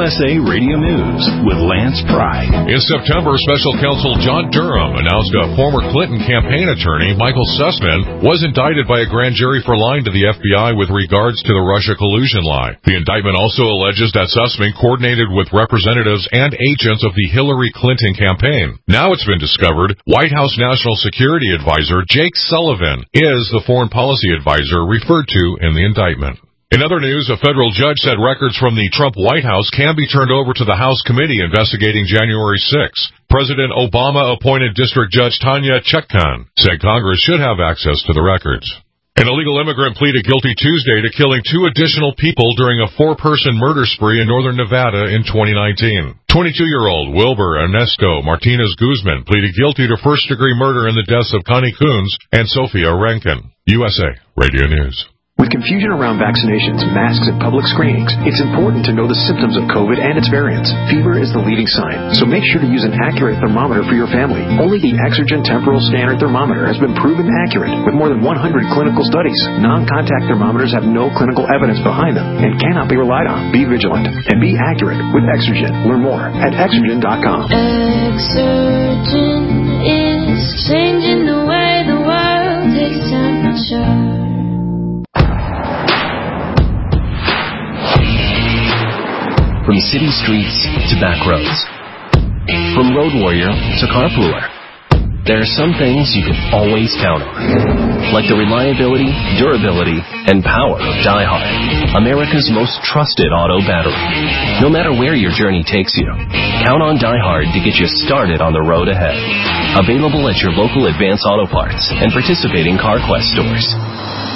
USA Radio News with Lance Pride. In September, Special Counsel John Durham announced a former Clinton campaign attorney, Michael Sussman, was indicted by a grand jury for lying to the FBI with regards to the Russia collusion lie. The indictment also alleges that Sussman coordinated with representatives and agents of the Hillary Clinton campaign. Now it's been discovered White House National Security Advisor Jake Sullivan is the foreign policy advisor referred to in the indictment. In other news, a federal judge said records from the Trump White House can be turned over to the House committee investigating January 6. President Obama appointed District Judge Tanya Chutkan said Congress should have access to the records. An illegal immigrant pleaded guilty Tuesday to killing 2 additional people during a 4-person murder spree in northern Nevada in 2019. 22-year-old Wilbur Ernesto Martinez Guzman pleaded guilty to first-degree murder in the deaths of Connie Coons and Sophia Rankin. USA Radio News. With confusion around vaccinations, masks, and public screenings, it's important to know the symptoms of COVID and its variants. Fever is the leading sign, so make sure to use an accurate thermometer for your family. Only the Exergen Temporal Standard Thermometer has been proven accurate with more than 100 clinical studies. Non-contact thermometers have no clinical evidence behind them and cannot be relied on. Be vigilant and be accurate with Exergen. Learn more at Exergen.com. Exergen is changing the way the world takes temperature. From city streets to back roads, from road warrior to carpooler, there are some things you can always count on, like the reliability, durability, and power of DieHard, America's most trusted auto battery. No matter where your journey takes you, count on DieHard to get you started on the road ahead. Available at your local Advance Auto Parts and participating CarQuest stores.